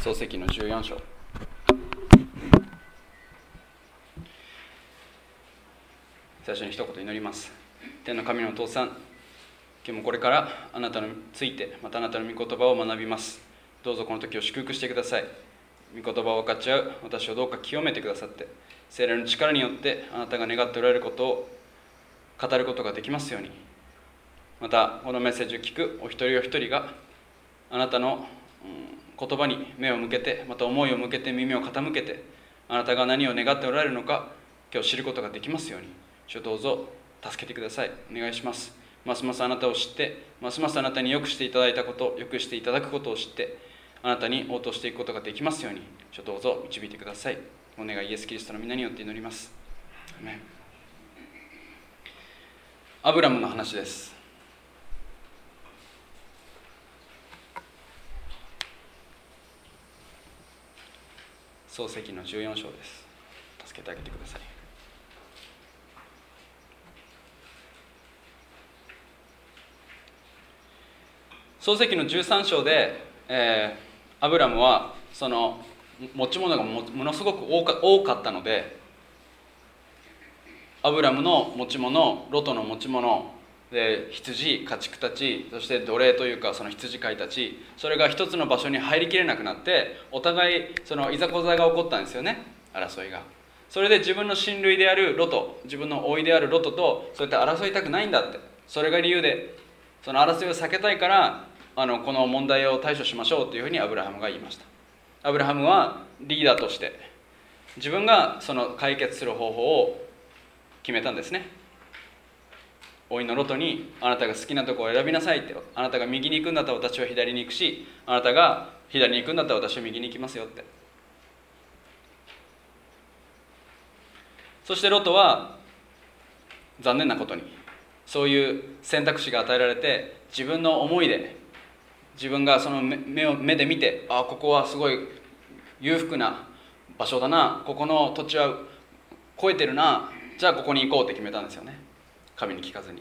創世記の14章。最初に一言祈ります。天の神のお父さん、今日もこれからあなたについて、またあなたの御言葉を学びます。どうぞこの時を祝福してください。御言葉を分かち合う私をどうか清めてくださって、聖霊の力によってあなたが願っておられることを語ることができますように。またこのメッセージを聞くお一人お一人があなたの言葉に目を向けて、また思いを向けて、耳を傾けて、あなたが何を願っておられるのか今日知ることができますように。主、どうぞ助けてください。お願いします。ますますあなたを知って、ますますあなたによくしていただいたこと、よくしていただくことを知って、あなたに応答していくことができますように。主、どうぞ導いてください。お願いイエス・キリストの皆によって祈ります。アメン。アブラムの話です。創世記の14章です。助けてあげてください。創世記の13章で、アブラムはその持ち物がものすごく多かったので、アブラムの持ち物、ロトの持ち物で、羊、家畜たち、そして奴隷というかその羊飼いたち、それが一つの場所に入りきれなくなって、お互いそのいざこざが起こったんですよね、争いが。それで自分の親類であるロト、自分の甥であるロトとそうやって争いたくないんだって、それが理由で、その争いを避けたいからこの問題を対処しましょうというふうにアブラハムが言いました。アブラハムはリーダーとして自分がその解決する方法を決めたんですね。甥のロトに、あなたが好きなところを選びなさいって、あなたが右に行くんだったら私は左に行くし、あなたが左に行くんだったら私は右に行きますよって。そしてロトは残念なことにそういう選択肢が与えられて、自分の思いで、自分がその目で見て、ああここはすごい裕福な場所だな、ここの土地は肥えてるな、じゃあここに行こうって決めたんですよね、神に聞かずに。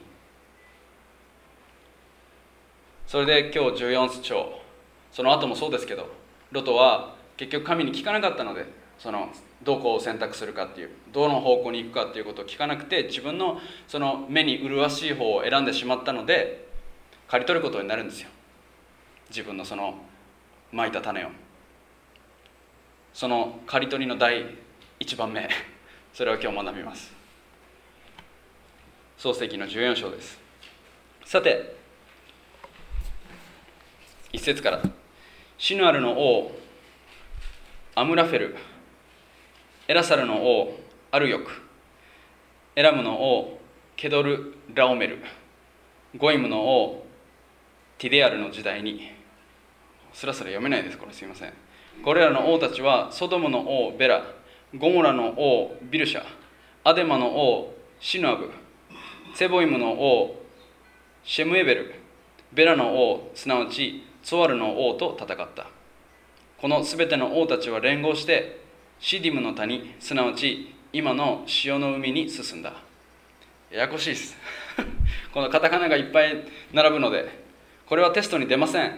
それで今日14章、その後もそうですけど、ロトは結局神に聞かなかったので、そのどこを選択するかっていう、どの方向に行くかっていうことを聞かなくて、自分のその目に麗しい方を選んでしまったので、刈り取ることになるんですよ、自分のその蒔いた種を。その刈り取りの第1番目、それを今日学びます。創世記の14章です。さて、1節から。シヌアルの王アムラフェル、エラサルの王アルヨク、エラムの王ケドルラオメル、ゴイムの王ティデアルの時代に、スラスラ読めないです、これすいません。これらの王たちはソドムの王ベラ、ゴモラの王ビルシャ、アデマの王シヌアブ、セボイムの王シェムエベル、ベラの王すなわちツワルの王と戦った。このすべての王たちは連合してシディムの谷、すなわち今の潮の海に進んだ。ややこしいですこのカタカナがいっぱい並ぶので、これはテストに出ません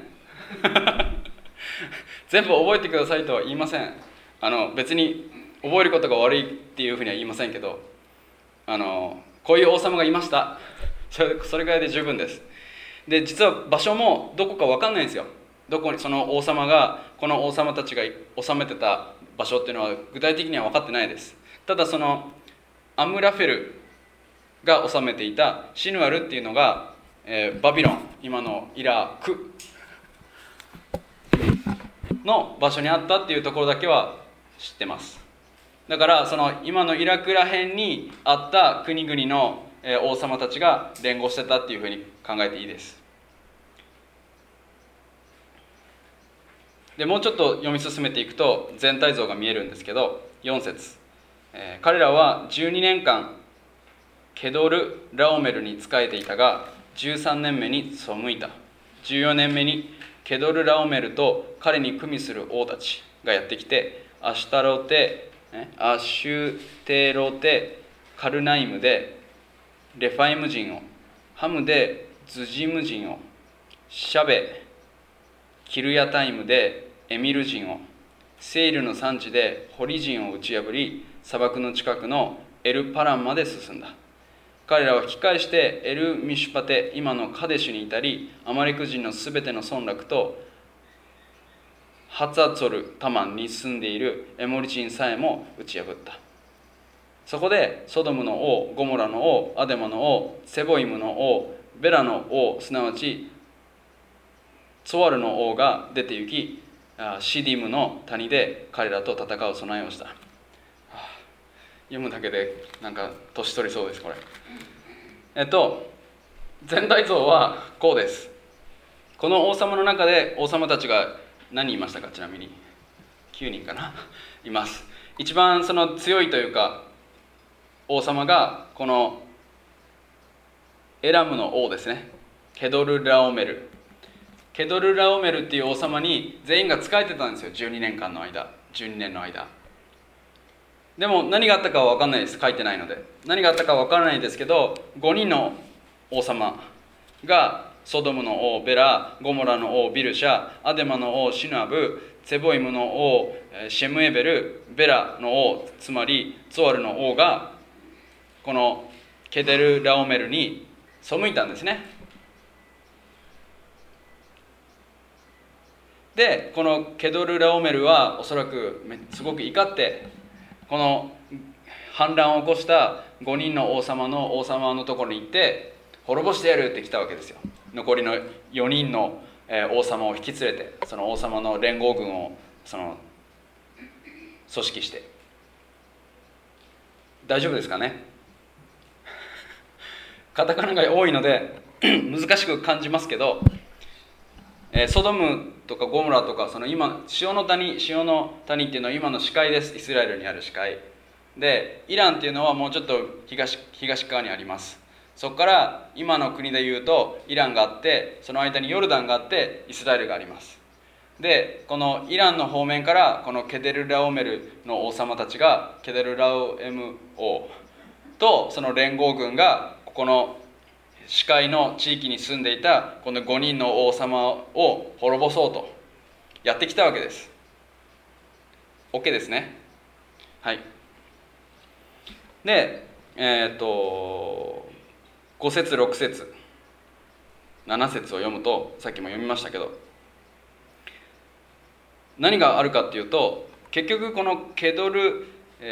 全部覚えてくださいとは言いません。別に覚えることが悪いっていうふうには言いませんけど、こういう王様がいましたそれぐらいで十分です。で、実は場所もどこか分かんないんですよ。どこにその王様が、この王様たちが治めてた場所っていうのは具体的には分かってないです。ただそのアムラフェルが治めていたシヌアルっていうのが、バビロン、今のイラクの場所にあったっていうところだけは知ってます。だからその今のイラクら辺にあった国々の王様たちが連合してたっていうふうに考えていいです。で、もうちょっと読み進めていくと全体像が見えるんですけど、4節、彼らは12年間ケドルラオメルに仕えていたが、13年目に背いた。14年目にケドルラオメルと彼に組みする王たちがやってきて、アシュテロテカルナイムでレファイム人を、ハムでズジム人を、シャベキルヤタイムでエミル人を、 セイルの山地でホリ人を打ち破り、砂漠の近くのエルパランまで進んだ。彼らは引き返してエルミシュパテ、今のカデシュに至り、アマレク人のすべての村落とハツァツォルタマンに住んでいるエモリ人さえも打ち破った。そこでソドムの王、ゴモラの王、アデマの王、セボイムの王、ベラの王、すなわちツォワルの王が出て行き、シディムの谷で彼らと戦う備えをした。読むだけでなんか年取りそうです。これ全体像はこうです。この王様の中で王様たちが何人いましたか？ちなみに9人かないます。一番その強いというか王様がこのエラムの王ですね。ケドルラオメルっていう王様に全員が仕えてたんですよ。12年の間。でも何があったかは分かんないです。書いてないので何があったかは分からないですけど、5人の王様がソドムの王ベラ、ゴモラの王ビルシャ、アデマの王シヌアブ、ツェボイムの王シェムエベル、ベラの王つまりツォアルの王がこのケデルラオメルに背いたんですね。でこのケドルラオメルはおそらくすごく怒ってこの反乱を起こした5人の王様のところに行って滅ぼしてやるって来たわけですよ。残りの4人の王様を引き連れて、その王様の連合軍をその組織して。大丈夫ですかね？カタカナが多いので難しく感じますけど、ソドムとかゴモラとかその今塩の谷っていうのは今の死海です。イスラエルにある死海で、イランっていうのはもうちょっと東側にあります。そこから今の国でいうとイランがあって、その間にヨルダンがあってイスラエルがあります。でこのイランの方面からこのケデルラオメルの王様たちがケデルラオエム王とその連合軍がここの死海の地域に住んでいたこの5人の王様を滅ぼそうとやってきたわけです。 OK ですね。はい。で5節6節7節を読むと、さっきも読みましたけど何があるかっていうと、結局このケドル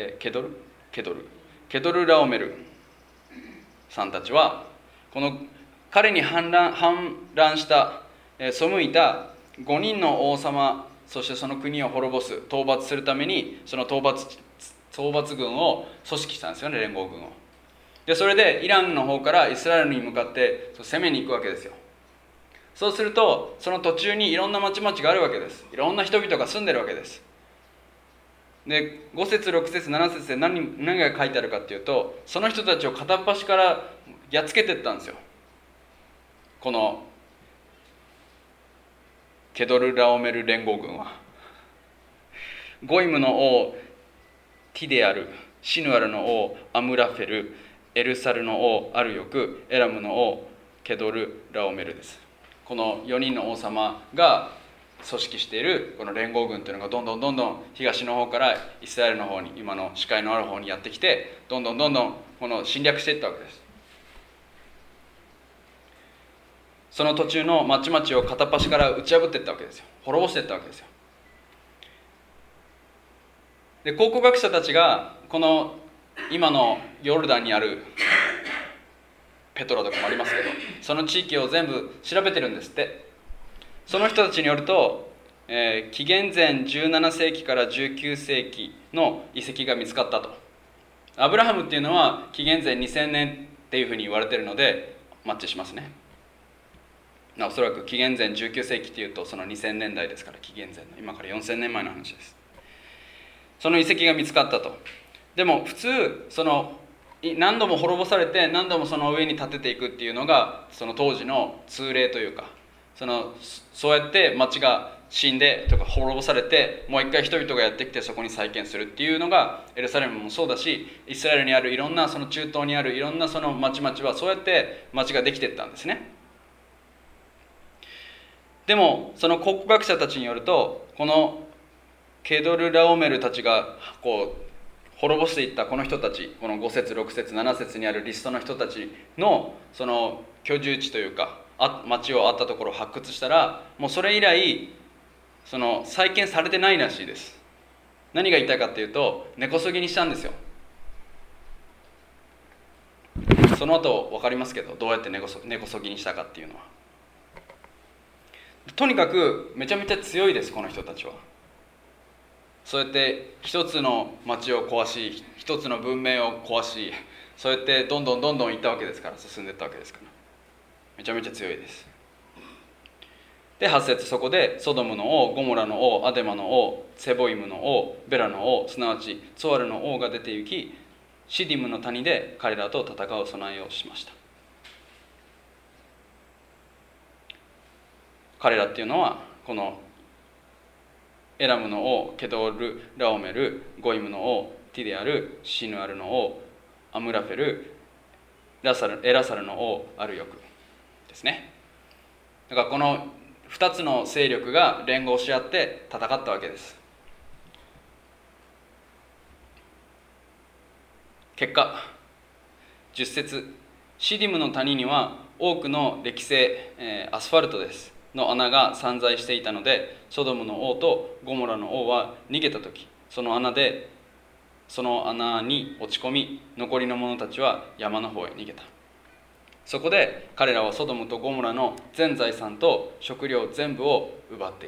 ラオメルさんたちはこの彼に反乱した背いた5人の王様、そしてその国を滅ぼす討伐するためにその討伐軍を組織したんですよね、連合軍を。でそれでイランの方からイスラエルに向かって攻めに行くわけですよ。そうするとその途中にいろんな町々があるわけです。いろんな人々が住んでるわけです。で5節6節7節で何が書いてあるかっていうと、その人たちを片っ端からやっつけていったんですよ。このケドルラオメル連合軍は。ゴイムの王ティデアル、シヌアルの王アムラフェル、エルサルの王アルヨク、エラムの王ケドルラオメルです。この4人の王様が組織しているこの連合軍というのがどんどん東の方からイスラエルの方に、今の死海のある方にやってきて、どんどんこの侵略していったわけです。その途中の町々を片っ端から打ち破っていったわけですよ。滅ぼしていったわけですよ。で考古学者たちがこの今のヨルダンにあるペトラとかもありますけど、その地域を全部調べてるんですって。その人たちによると、紀元前17世紀から19世紀の遺跡が見つかったと。アブラハムっていうのは紀元前2000年っていうふうに言われてるのでマッチしますね。おそらく紀元前19世紀っていうとその2000年代ですから、紀元前の今から4000年前の話です。その遺跡が見つかったと。でも普通その何度も滅ぼされて何度もその上に建てていくっていうのがその当時の通例というか、そうやって町が死んでとか滅ぼされてもう一回人々がやってきてそこに再建するっていうのがエルサレムもそうだし、イスラエルにあるいろんなその中東にあるいろんなその町々はそうやって町ができていったんですね。でもその考古学者たちによると、このケドル・ラオメルたちがこう滅ぼしていったこの人たち、この5節6節7節にあるリストの人たちのその居住地というか町をあったところを発掘したら、もうそれ以来その再建されてないらしいです。何が言いたいかっていうと、根こそぎにしたんですよ。その後分かりますけど、どうやって根こそぎにしたかっていうのは。とにかくめちゃめちゃ強いです、この人たちは。そうやって一つの町を壊し、一つの文明を壊し、そうやってどんどん行ったわけですから、進んでいったわけですから、めちゃめちゃ強いです。で8節、そこでソドムの王、ゴモラの王、アデマの王、セボイムの王、ベラの王、すなわちツォアルの王が出て行き、シディムの谷で彼らと戦う備えをしました。彼らっていうのはこのエラムの王、ケドル・ラオメル、ゴイムの王、ティデアル、シヌアルの王、アムラフェル、エラサルの王、アルヨクですね。だからこの2つの勢力が連合し合って戦ったわけです。結果10節、シディムの谷には多くの歴製、アスファルトですの穴が散在していたので、ソドムの王とゴモラの王は逃げたとき、その穴に落ち込み、残りの者たちは山の方へ逃げた。そこで彼らはソドムとゴモラの全財産と食料全部を奪っていった。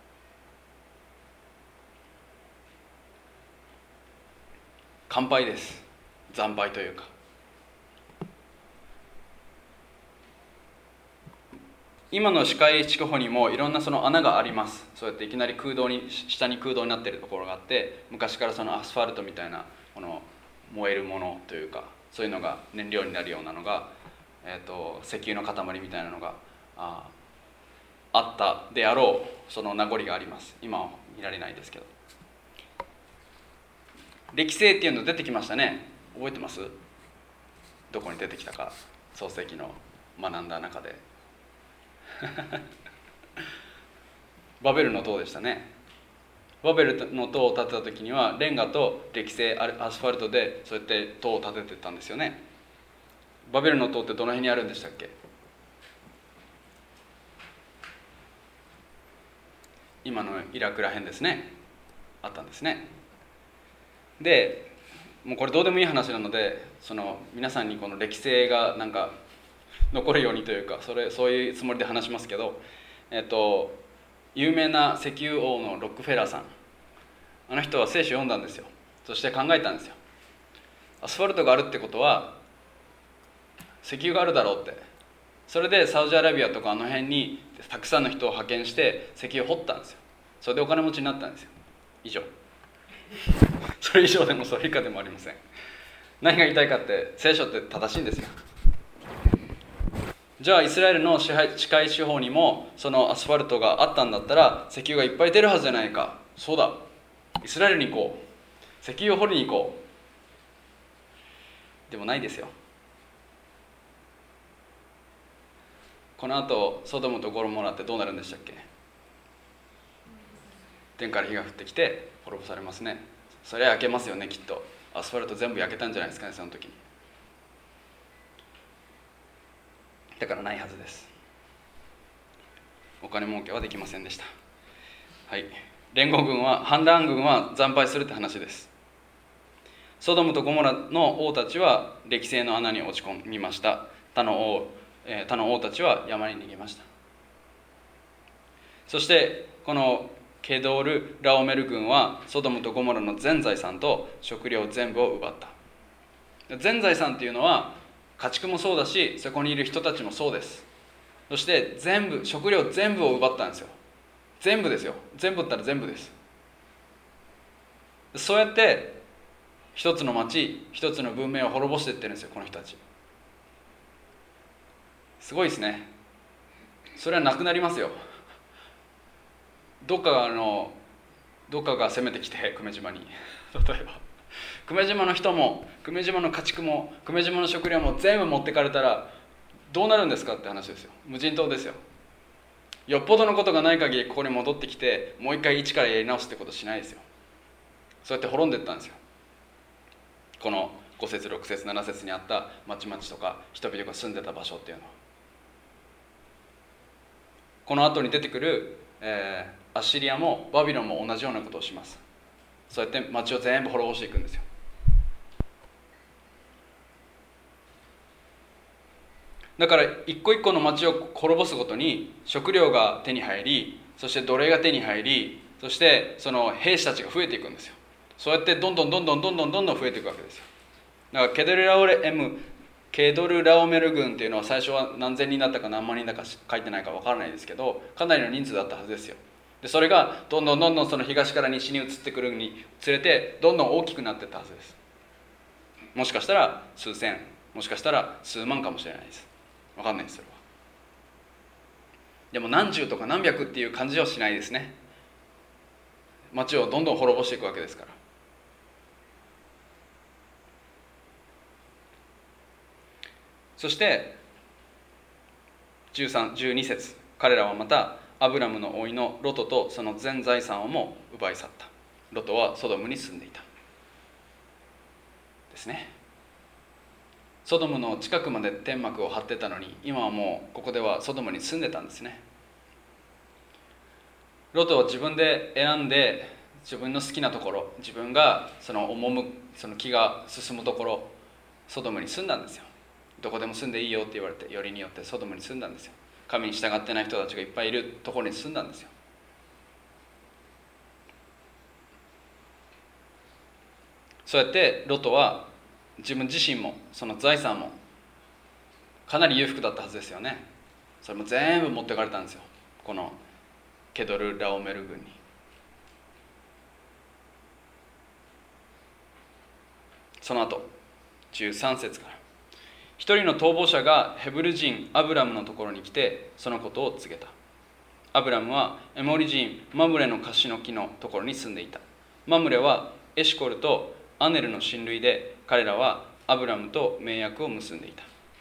完敗です。惨敗というか。今の視界地区にもいろんなその穴があります。そうやっていきなり下に空洞になっているところがあって、昔からそのアスファルトみたいなこの燃えるものというか、そういうのが燃料になるようなのが、石油の塊みたいなのがあったであろう、その名残があります。今は見られないですけど、歴世っていうの出てきましたね。覚えてます？どこに出てきたか、創世記の学んだ中でバベルの塔でしたね。バベルの塔を建てた時にはレンガと歴製アスファルトでそうやって塔を建ててたんですよね。バベルの塔ってどの辺にあるんでしたっけ？今のイラクら辺ですね。あったんですね。でもうこれどうでもいい話なので、その皆さんにこの歴史がなんか残るようにというか、そういうつもりで話しますけど、有名な石油王のロックフェラーさん、あの人は聖書を読んだんですよ。そして考えたんですよ。アスファルトがあるってことは石油があるだろうって。それでサウジアラビアとかあの辺にたくさんの人を派遣して石油を掘ったんですよ。それでお金持ちになったんですよ。以上。それ以上でもそれ以下でもありません。何が言いたいかって、聖書って正しいんですよ。じゃあイスラエルの支配地方にもそのアスファルトがあったんだったら石油がいっぱい出るはずじゃないか。そうだ、イスラエルに行こう、石油を掘りに行こう。でもないですよ。この後ソドムとゴモラってどうなるんでしたっけ？天から火が降ってきて滅ぼされますね。それは焼けますよね、きっと。アスファルト全部焼けたんじゃないですかね、その時に。だからないはずです。お金儲けはできませんでした。はい。連合軍は、反乱軍は惨敗するって話です。ソドムとゴモラの王たちは歴世の穴に落ち込みました。他の王たちは山に逃げました。そしてこのケドール・ラオメル軍はソドムとゴモラの全財産と食料全部を奪った。全財産っていうのは家畜もそうだし、そこにいる人たちもそうです。そして食料全部を奪ったんですよ。全部ですよ。全部ったら全部です。そうやって一つの町、一つの文明を滅ぼしていってるんですよ、この人たち。すごいですね。それはなくなりますよ。どっかが攻めてきて、久米島に例えば久米島の人も久米島の家畜も久米島の食料も全部持ってかれたらどうなるんですかって話ですよ。無人島ですよ。 よっぽどのことがない限りここに戻ってきてもう一回一からやり直すってことしないですよ。そうやって滅んでいったんですよ。この5節6節7節にあった町々とか人々が住んでた場所っていうのは、この後に出てくる、アッシリアもバビロンも同じようなことをします。そうやって町を全部滅ぼしていくんですよ。だから一個一個の町を滅ぼすごとに食料が手に入り、そして奴隷が手に入り、そしてその兵士たちが増えていくんですよ。そうやってどんどん増えていくわけですよ。だからケドルラオメル軍っていうのは最初は何千人だったか何万人だか書いてないか分からないですけど、かなりの人数だったはずですよ。でそれがどんどんその東から西に移ってくるにつれてどんどん大きくなっていったはずです。もしかしたら数千、もしかしたら数万かもしれないです。分かんないです。それはでも何十とか何百っていう感じはしないですね。町をどんどん滅ぼしていくわけですから。そして12節、彼らはまたアブラムの甥のロトとその全財産をも奪い去った。ロトはソドムに住んでいたですね。ソドムの近くまで天幕を張ってたのに、今はもうここではソドムに住んでたんですね。ロトは自分で選んで、自分の好きなところ、自分がその気が進むところ、ソドムに住んだんですよ。どこでも住んでいいよって言われて、よりによってソドムに住んだんですよ。神に従ってない人たちがいっぱいいるところに住んだんですよ。そうやってロトは自分自身もその財産もかなり裕福だったはずですよね。それも全部持ってかれたんですよ、このケドルラオメル軍に。その後13節から、一人の逃亡者がヘブル人アブラムのところに来てそのことを告げた。アブラムはエモリ人マムレのカシの木のところに住んでいた。マムレはエシコルとアネルの親類で、彼らはアブラムと盟約を結んでい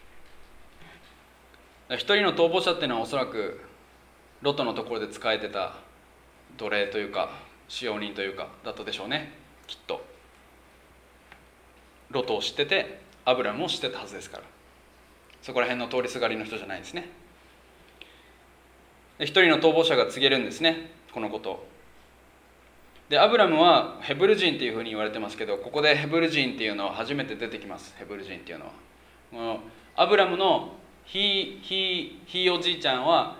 た。一人の逃亡者っていうのはおそらくロトのところで仕えてた奴隷というか使用人というかだったでしょうね、きっと。ロトを知っててアブラムを知ってたはずですから、そこら辺の通りすがりの人じゃないですね。で一人の逃亡者が告げるんですね、このことを。でアブラムはヘブル人っていうふうに言われてますけど、ここでヘブル人っていうのは初めて出てきます。ヘブル人っていうのはこのアブラムのひいおじいちゃんは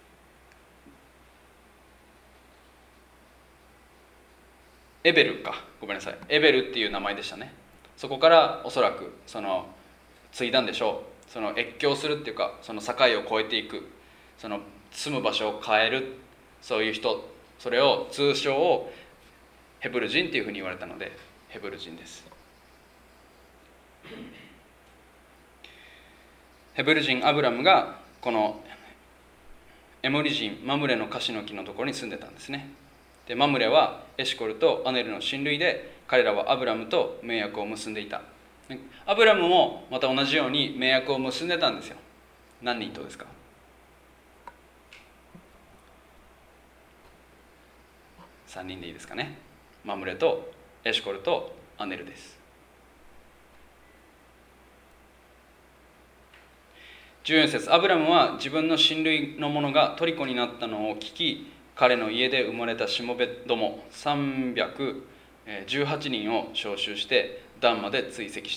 エベルか、ごめんなさい、エベルっていう名前でしたね。そこからおそらくその継いだんでしょう。その越境するっていうか、その境を越えていく、その住む場所を変える、そういう人、それを通称をヘブル人っていうふうに言われたのでヘブル人です。ヘブル人アブラムがこのエモリ人マムレのカシの木のところに住んでたんですね。でマムレはエシコルとアネルの親類で、彼らはアブラムと盟約を結んでいた。アブラムもまた同じように盟約を結んでたんですよ。何人とですか？3人でいいですかね。マムレとエシコルとアネルです。14節、アブラムは自分の親類の者がトリコになったのを聞き、彼の家で生まれたしもべども318人を召集してダンまで追跡した。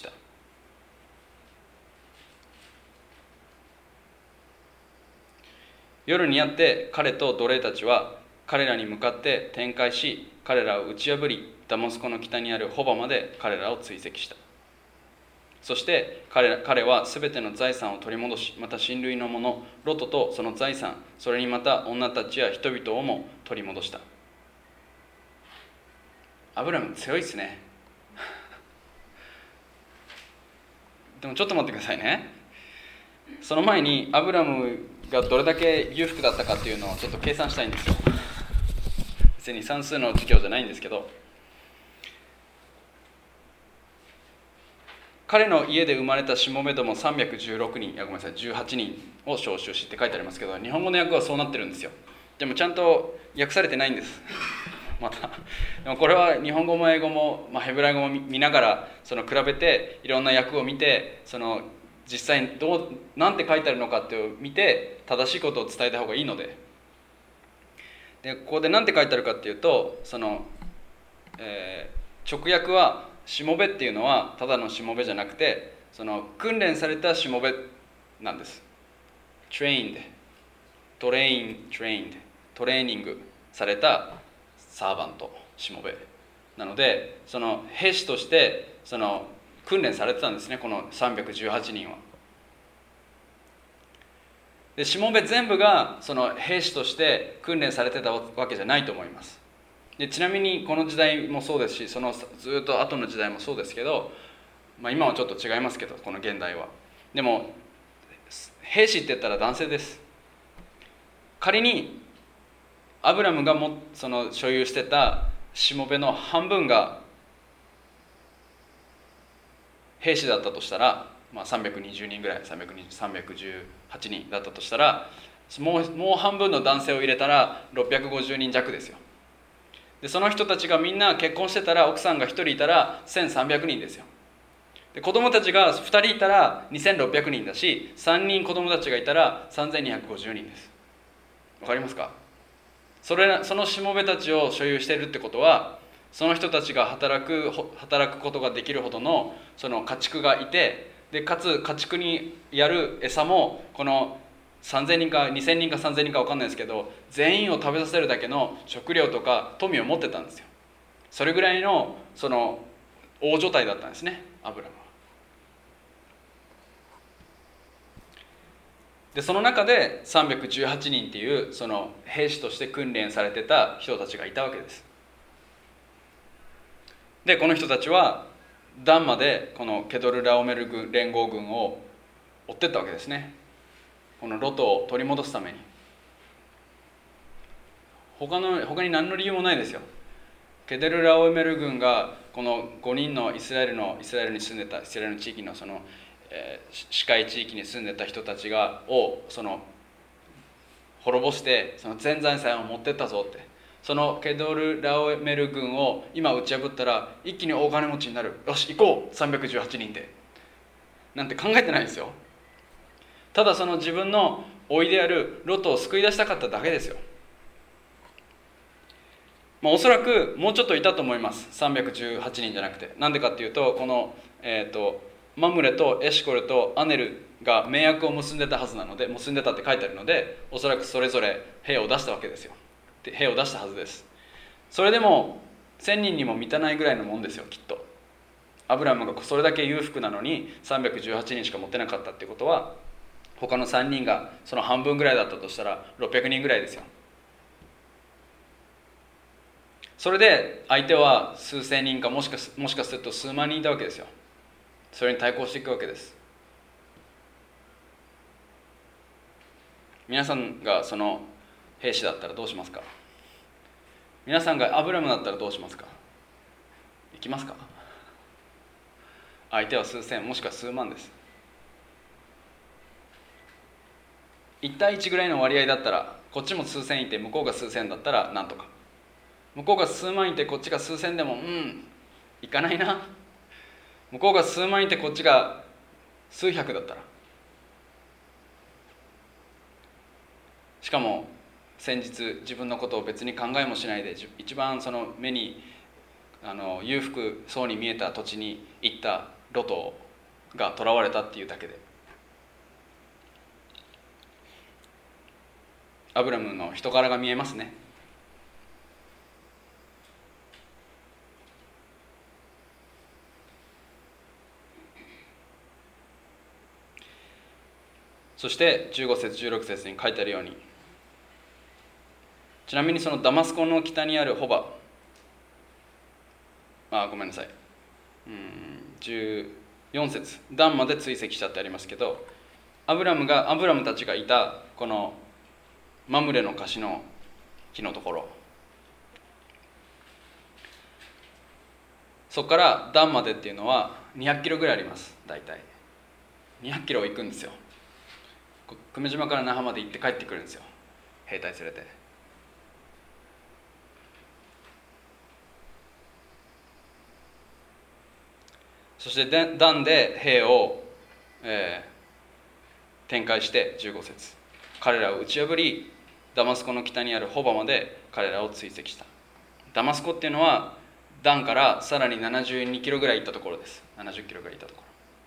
夜になって彼と奴隷たちは彼らに向かって展開し、彼らを打ち破り、ダマスコの北にあるホバまで彼らを追跡した。そして彼はすべての財産を取り戻し、また親類の者ロトとその財産、それにまた女たちや人々をも取り戻した。アブラム強いですね。でもちょっと待ってくださいね。その前にアブラムがどれだけ裕福だったかっていうのをちょっと計算したいんですよ。別に算数の授業じゃないんですけど、 彼の家で生まれたしもべども316人、ごめんなさい、18人を召集しって書いてありますけど、日本語の訳はそうなってるんですよ。でもちゃんと訳されてないんですまたでもこれは日本語も英語も、ヘブライ語も見ながら比べて、いろんな訳を見て、実際になんて書いてあるのかっていうのを見て、正しいことを伝えた方がいいので、ここで何て書いてあるかっていうと、直訳はしもべっていうのはただのしもべじゃなくて、訓練されたしもべなんです。trained、トレーニングされたサーバント、しもべなので、兵士として訓練されてたんですね、この318人は。でしもべ全部が兵士として訓練されてたわけじゃないと思います。でちなみにこの時代もそうですし、ずっと後の時代もそうですけど、今はちょっと違いますけど、この現代は。でも兵士って言ったら男性です。仮にアブラムが所有してたしもべの半分が兵士だったとしたら、320人ぐらい、318人だったとしたら、もう半分の男性を入れたら650人弱ですよ。でその人たちがみんな結婚してたら、奥さんが1人いたら1300人ですよ。で子供たちが2人いたら2600人だし、3人子供たちがいたら3250人です。わかりますか？そのしもべたちを所有しているってことは、その人たちが働くことができるほどの家畜がいて、でかつ家畜にやる餌もこの3000人か2000人か3000人か分かんないですけど、全員を食べさせるだけの食料とか富を持ってたんですよ。それぐらいの大所帯だったんですね、アブラムは。でその中で318人っていう兵士として訓練されてた人たちがいたわけです。でこの人たちはダンまでこのケドルラオメル連合軍を追ってったわけですね。このロトを取り戻すために。他に何の理由もないですよ。ケデルラオメル軍がこの5人のイスラエルに住んでた、イスラエルの地域の支配地域に住んでた人たちを滅ぼして全財産を持ってったぞって、そのケドルラオメル軍を今打ち破ったら一気に大金持ちになる、よし行こう318人でなんて考えてないですよ。ただ自分の甥であるロトを救い出したかっただけですよ。おそらくもうちょっといたと思います。318人じゃなくて。なんでかっていうと、この、マムレとエシコルとアネルが盟約を結んでたはずなので、結んでたって書いてあるので、おそらくそれぞれ兵を出したわけですよ。で兵を出したはずです。それでも1000人にも満たないぐらいのもんですよ、きっと。アブラムがそれだけ裕福なのに318人しか持ってなかったってことは、他の3人がその半分ぐらいだったとしたら600人ぐらいですよ。それで相手は数千人かもしかすると数万人いたわけですよ。それに対抗していくわけです。皆さんがその兵士だったらどうしますか？皆さんがアブラムだったらどうしますか？行きますか？相手は数千もしくは数万です。1対1ぐらいの割合だったら、こっちも数千いて向こうが数千だったらなんとか、向こうが数万いてこっちが数千でもいかないな、向こうが数万いてこっちが数百だったら、しかも先日自分のことを別に考えもしないで一番目に裕福そうに見えた土地に行ったロトが囚われたっていうだけで、アブラムの人柄が見えますね。そして15節16節に書いてあるように、ちなみにダマスコの北にあるホバ、ごめんなさい、14節ダンまで追跡したってありますけど、アブラムたちがいたこのマムレのカシの木のところ、 そこからダンまでっていうのは200キロぐらいあります。大体200キロ行くんですよ。久米島から那覇まで行って帰ってくるんですよ、兵隊連れて。そしてダンで兵を、展開して15節、彼らを打ち破りダマスコの北にあるホバまで彼らを追跡した。ダマスコっていうのはダンからさらに72キロぐらい行ったところです。70キロぐらい行ったところ。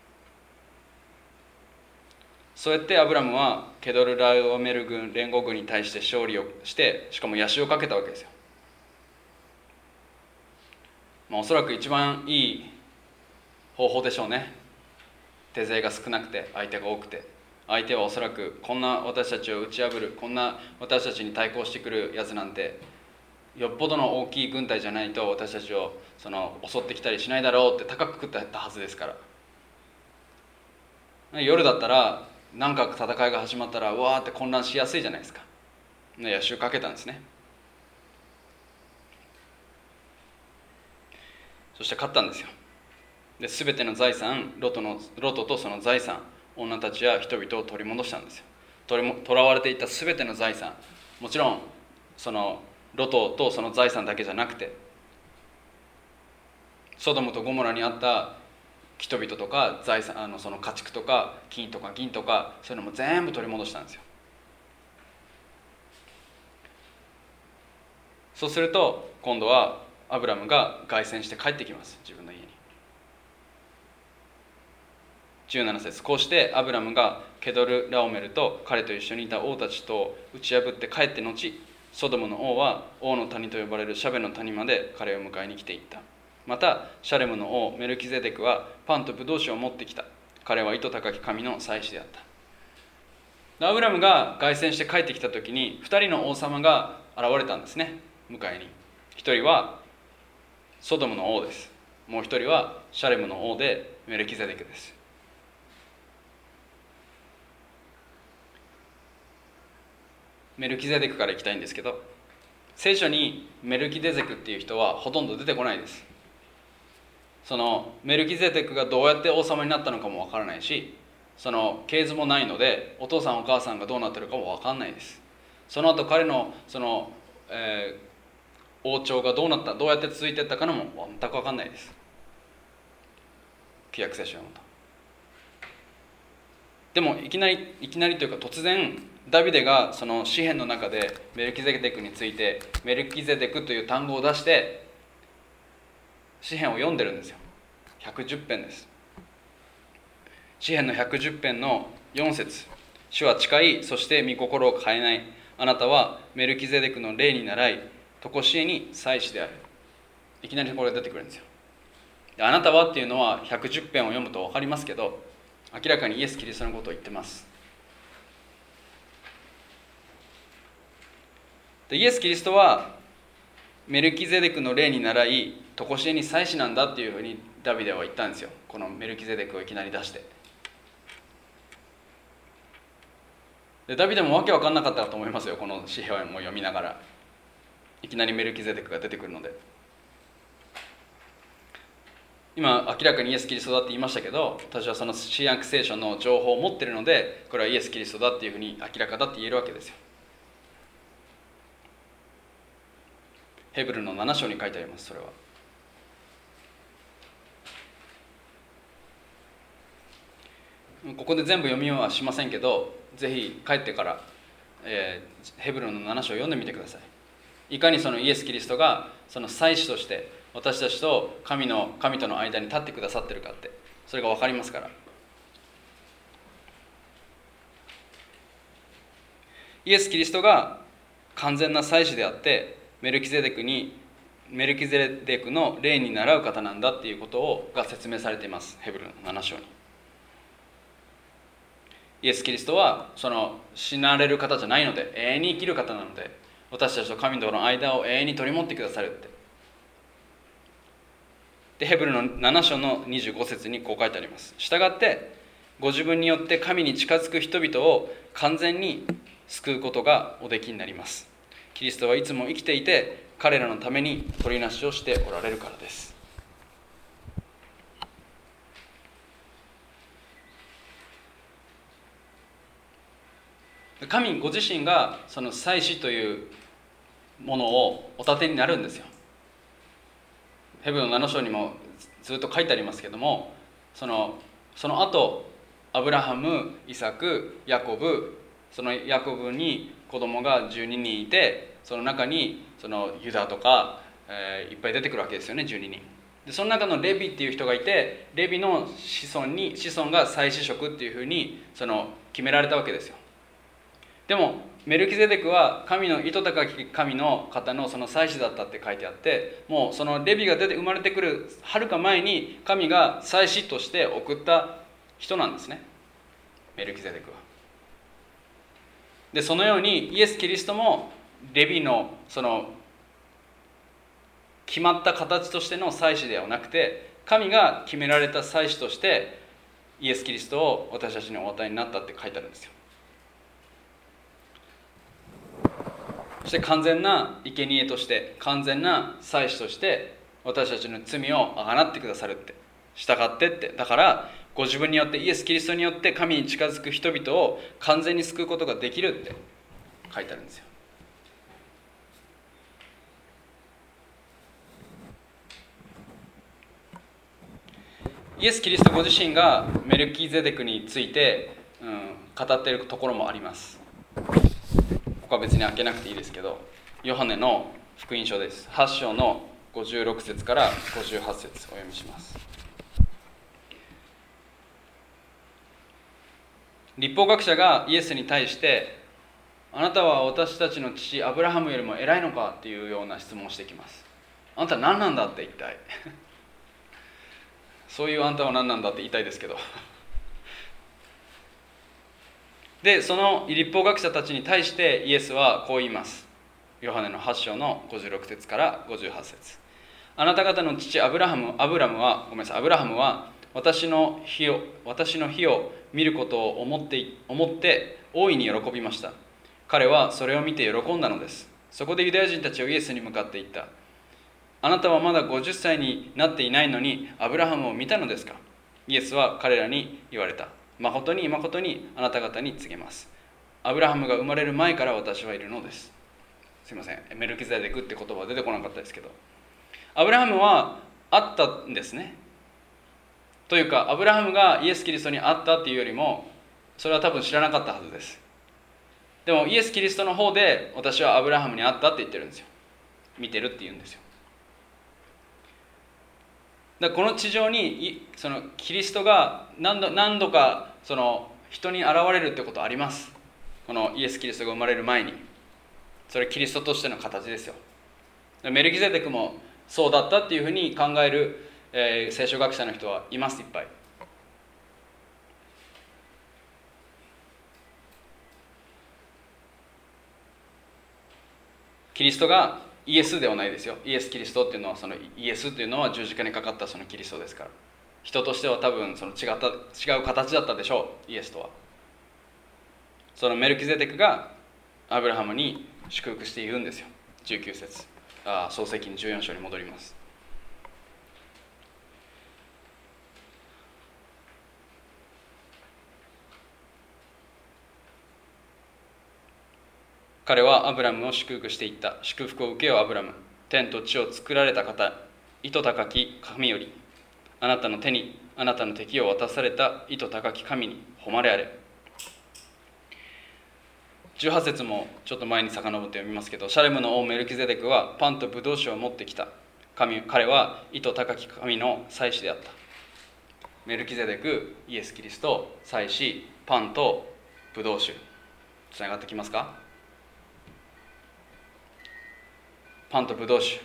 そうやってアブラムはケドルラオメル軍連合軍に対して勝利をして、しかもヤシをかけたわけですよ。おそらく一番いい方法でしょうね。手勢が少なくて相手が多くて、相手はおそらくこんな私たちを打ち破る、こんな私たちに対抗してくるやつなんてよっぽどの大きい軍隊じゃないと私たちを襲ってきたりしないだろうって高く食ってたはずですから。夜だったら何か戦いが始まったらわーって混乱しやすいじゃないですか。野襲かけたんですね。そして勝ったんですよ。で、全ての財産、ロトとその財産、女たちや人々を取り戻したんですよ。捕らわれていた全ての財産、もちろんそのロトとその財産だけじゃなくて、ソドムとゴモラにあった人々とか財産、その家畜とか金とか銀とか、そういうのも全部取り戻したんですよ。そうすると今度はアブラムが凱旋して帰ってきます、自分の家に。17節、こうしてアブラムがケドルラオメルと彼と一緒にいた王たちと打ち破って帰って後、ソドムの王は王の谷と呼ばれるシャベの谷まで彼を迎えに来ていった。またシャレムの王メルキゼデクはパンとブドウ酒を持ってきた。彼は糸高き神の祭司であった。アブラムが凱旋して帰ってきた時に2人の王様が現れたんですね、迎えに。1人はソドムの王です。もう1人はシャレムの王でメルキゼデクです。メルキゼデクからいきたいんですけど、聖書にメルキゼデクっていう人はほとんど出てこないです。そのメルキゼデクがどうやって王様になったのかもわからないし、その系図もないのでお父さんお母さんがどうなってるかもわかんないです。その後彼の王朝がどうなった、どうやって続いていったかのも全くわかんないです、旧約聖書を読むと。でもいきなりというか突然ダビデがその詩篇の中でメルキゼデクについてメルキゼデクという単語を出して詩篇を読んでるんですよ。110編です。詩篇の110編の4節、主は近い、そして御心を変えない。あなたはメルキゼデクの霊に倣い、常しえに祭司である。いきなりこれが出てくるんですよ。あなたはっていうのは110編を読むと分かりますけど、明らかにイエス・キリストのことを言ってます。でイエス・キリストはメルキゼデクの霊に倣い常しえに祭司なんだっていうふうにダビデは言ったんですよ。このメルキゼデクをいきなり出して。でダビデもわけわかんなかったと思いますよ、この詩篇を読みながら。いきなりメルキゼデクが出てくるので。今明らかにイエス・キリストだって言いましたけど、私はその新約聖書の情報を持っているので、これはイエス・キリストだっていうふうに明らかだって言えるわけですよ。ヘブルの7章に書いてあります。それはここで全部読みはしませんけど、ぜひ帰ってから、ヘブルの7章を読んでみてください。いかにそのイエス・キリストがその祭司として私たちと神との間に立ってくださってるかって、それが分かりますから。イエス・キリストが完全な祭司であって、メルキゼデクの霊に倣う方なんだっていうことが説明されています、ヘブルの7章に。イエス・キリストはその死なれる方じゃないので、永遠に生きる方なので、私たちと神との間を永遠に取り持ってくださるって。でヘブルの7章の25節にこう書いてあります。したがってご自分によって神に近づく人々を完全に救うことがおできになります。キリストはいつも生きていて、彼らのために取りなしをしておられるからです。 神ご自身がその祭司というものをお立てになるんですよ。ヘブルの7章にもずっと書いてありますけども、その後アブラハム、イサク、ヤコブ、そのヤコブに子供が12人いて、その中にそのユダとか、いっぱい出てくるわけですよね、12人で。その中のレビっていう人がいて、レビの子孫が祭司職っていうふうに決められたわけですよ。でもメルキゼデクは神の糸高き神の方のその祭司だったって書いてあって、もうそのレビが生まれてくるはるか前に神が祭司として送った人なんですね、メルキゼデクは。でそのようにイエス・キリストもレビのその決まった形としての祭司ではなくて、神が決められた祭司としてイエス・キリストを私たちにお与えになったって書いてあるんですよ。そして完全な生贄として、完全な祭司として私たちの罪をあがなってくださるって、従ってって。だからご自分によって、イエス・キリストによって神に近づく人々を完全に救うことができるって書いてあるんですよ。イエス・キリストご自身がメルキゼデクについて、語っているところもあります。ここは別に開けなくていいですけど、ヨハネの福音書です。8章の56節から58節お読みします。律法学者がイエスに対して、あなたは私たちの父アブラハムよりも偉いのかっていうような質問をしてきます。あなたは何なんだって一体そういうあんたは何なんだって言いたいですけどで、その律法学者たちに対してイエスはこう言います。ヨハネの8章の56節から58節。あなた方の父アブラハムは私の日を見ることを思って大いに喜びました。彼はそれを見て喜んだのです。そこでユダヤ人たちをイエスに向かって言った。あなたはまだ50歳になっていないのにアブラハムを見たのですか。イエスは彼らに言われた。誠に誠にあなた方に告げます。アブラハムが生まれる前から私はいるのです。すいません、メルキゼデクって言葉は出てこなかったですけど、アブラハムは会ったんですね。というか、アブラハムがイエス・キリストに会ったっていうよりも、それは多分知らなかったはずです。でもイエス・キリストの方で、私はアブラハムに会ったって言ってるんですよ。見てるって言うんですよ。だからこの地上にそのキリストが何度かその人に現れるってことあります。このイエス・キリストが生まれる前に。それキリストとしての形ですよ。メルキゼデクもそうだったっていうふうに考える、聖書学者の人はいます、いっぱい。キリストがイエスではないですよ。イエス・キリストっていうのは、そのイエスっていうのは十字架にかかったそのキリストですから。人としては多分その違う形だったでしょう、イエスとは。そのメルキゼデクがアブラハムに祝福しているんですよ。19節。創世記の14章に戻ります。彼はアブラムを祝福していった。祝福を受けようアブラム。天と地を作られた方、糸高き神より、あなたの手にあなたの敵を渡された糸高き神に誉れあれ。18節もちょっと前に遡って読みますけど、シャレムの王メルキゼデクはパンとブドウ酒を持ってきた。彼は糸高き神の祭司であった。メルキゼデク、イエス・キリスト、祭司、パンとブドウ酒。つながってきますか？パンとブドウ酒。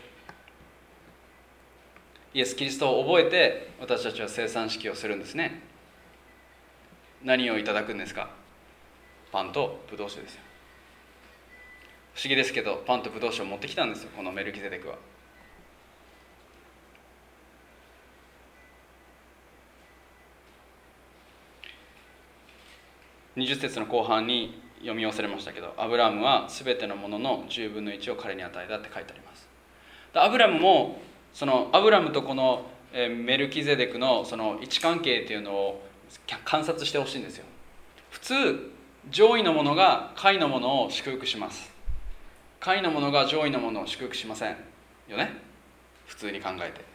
イエス・キリストを覚えて私たちは聖餐式をするんですね。何をいただくんですか？パンとブドウ酒ですよ。不思議ですけど、パンとブドウ酒を持ってきたんですよ、このメルキゼデクは。20節の後半に読み忘れましたけど、アブラムはすべてのものの10分の1を彼に与えたって書いてあります。アブラムもアブラムとこのメルキゼデクのその位置関係っていうのを観察してほしいんですよ。普通上位のものが下位のものを祝福します。下位のものが上位のものを祝福しませんよね、普通に考えて。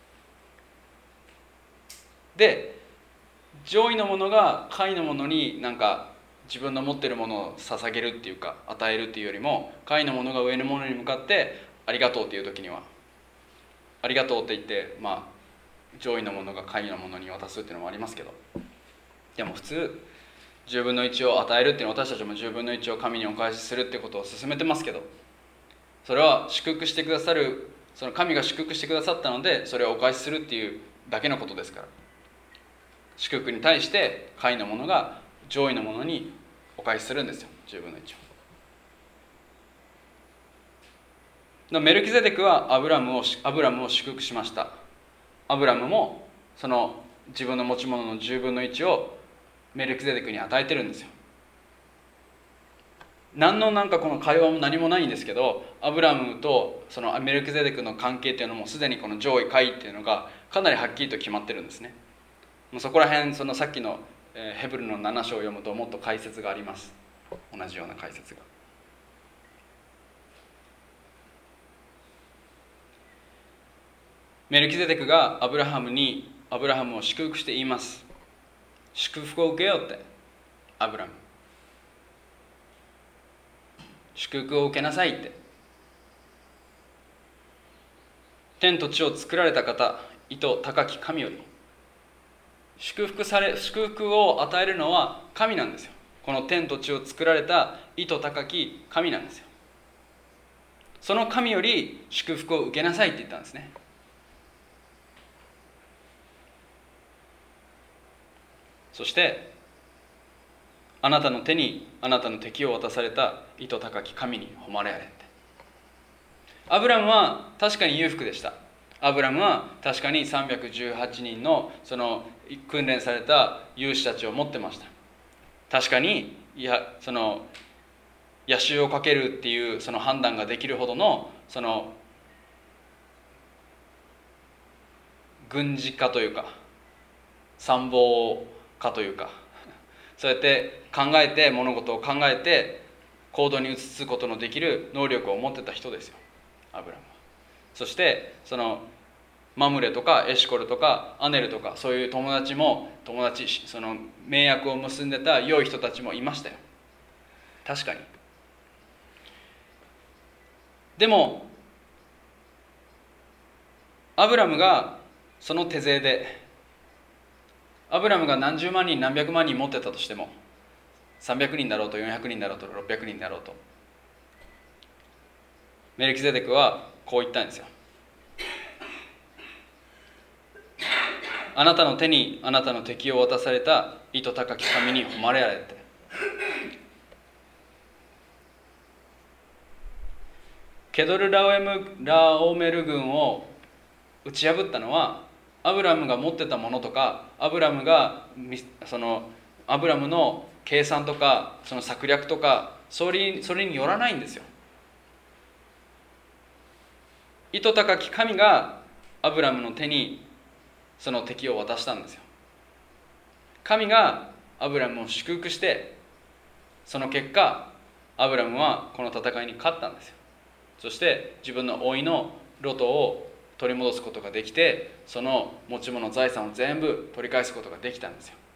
で、上位のものが下位のものになんか自分の持っているものを捧げるっていうか与えるっていうよりも、下位のものが上のものに向かってありがとうっていう時にはありがとうって言って、上位のものが下位のものに渡すっていうのもありますけど、でも普通10分の1を与えるっていうのは、私たちも10分の1を神にお返しするってことを進めてますけど、それは祝福してくださる、その神が祝福してくださったのでそれをお返しするっていうだけのことですから、祝福に対して下位のものが上位のものにお返しするんですよ、10分の1を。メルキゼデクはアブラムを祝福しました。アブラムもその自分の持ち物の10分の1をメルキゼデクに与えてるんですよ。何のなんかこの会話も何もないんですけど、アブラムとそのメルキゼデクの関係っていうのもすでにこの上位下位っていうのがかなりはっきりと決まってるんですね。もうそこら辺、そのさっきのヘブルの7章を読むともっと解説があります。同じような解説が。メルキゼデクがアブラハムを祝福して言います。祝福を受けようって、アブラム。祝福を受けなさいって。天と地を作られた方、意図高き神より。祝福を与えるのは神なんですよ。この天と地を作られた意図高き神なんですよ。その神より祝福を受けなさいって言ったんですね。そしてあなたの手にあなたの敵を渡された意図高き神に誉れあれって。アブラムは確かに裕福でした。アブラムは確かに318人のその訓練された勇士たちを持ってました。確かにその野襲をかけるっていうその判断ができるほどのその軍事家というか参謀家というか、そうやって物事を考えて行動に移すことのできる能力を持ってた人ですよ、アブラムは。そしてそのマムレとかエシコルとかアネルとか、そういうその盟約を結んでた良い人たちもいましたよ、確かに。でもアブラムがその手勢で、アブラムが何十万人何百万人持ってたとしても、300人だろうと400人だろうと600人だろうと、メルキゼデクはこう言ったんですよ。あなたの手にあなたの敵を渡された意図高き神に誉れあれって。ケドルラオメル軍を打ち破ったのはアブラムが持ってたものとか、アブラムの計算とかその策略とか、それによらないんですよ。意図高き神がアブラムの手にその敵を渡したんですよ。神がアブラムを祝福して、その結果アブラムはこの戦いに勝ったんですよ。そして自分の甥のロトを取り戻すことができて、その持ち物財産を全部取り返すことができたんですよ。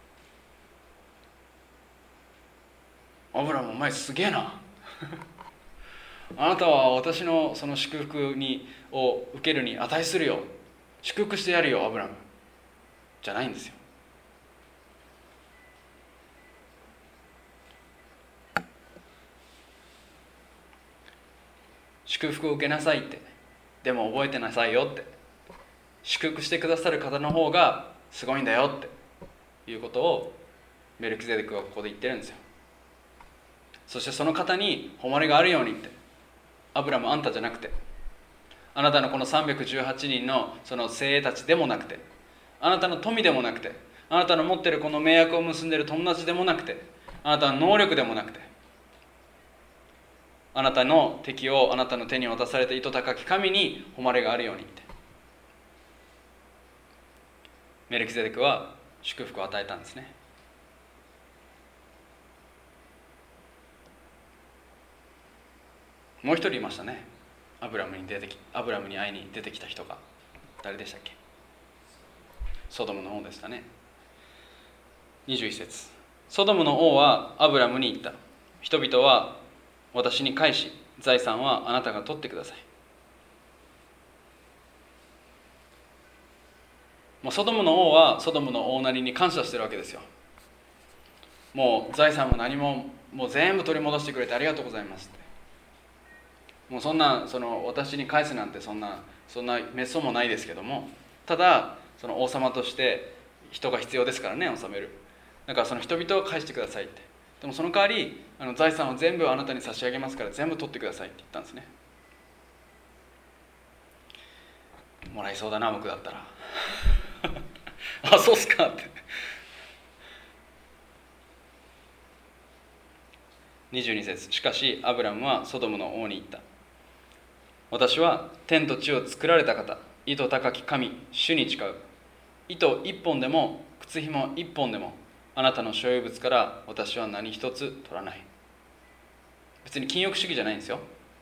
アブラムお前すげえなあなたは私のその祝福を受けるに値するよ、祝福してやるよアブラム、じゃないんですよ。祝福を受けなさいって、でも覚えてなさいよって、祝福してくださる方の方がすごいんだよっていうことをメルキゼデクはここで言ってるんですよ。そしてその方に誉れがあるようにって、アブラムあんたじゃなくて、あなたのこの318人のその精鋭たちでもなくて、あなたの富でもなくて、あなたの持っているこの盟約を結んでいる友達でもなくて、あなたの能力でもなくて、あなたの敵をあなたの手に渡された意図高き神に誉れがあるようにって、メルキゼデクは祝福を与えたんですね。 もう一人いましたね。アブラムに会いに出てきた人が誰でしたっけ？ソドムの王でしたね。21節、ソドムの王はアブラムに言った。人々は私に返し、財産はあなたが取ってください。もうソドムの王はソドムの王なりに感謝してるわけですよ。もう財産も何ももう全部取り戻してくれてありがとうございますって。もうその私に返すなんてそんなめっそうもないですけども、ただその王様として人が必要ですからね、治める。だからその人々を返してくださいって。でもその代わり財産を全部あなたに差し上げますから全部取ってくださいって言ったんですね。もらいそうだな、僕だったらあ、そうっすかって。22節、しかしアブラムはソドムの王に言った。私は天と地を作られた方、意図高き神、主に誓う。糸一本でも靴紐一本でもあなたの所有物から私は何一つ取らない。別に禁欲主義じゃないんですよ。